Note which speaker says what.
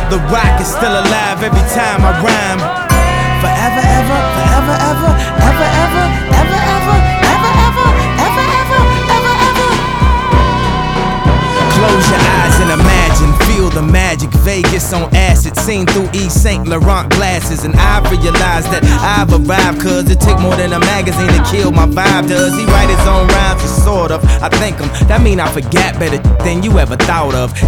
Speaker 1: The rock is still alive every time I rhyme. Forever, ever, forever, ever, ever, ever, ever, ever, ever, ever, ever, ever, ever, ever. Close your eyes and imagine, feel the magic. Vegas on acid, seen through Yves Saint Laurent glasses. And I realized that I've arrived, cause it take more than a magazine to kill my vibe. Does he write his own rhymes? Sort of, I think him. That mean I forgot better than you ever thought of.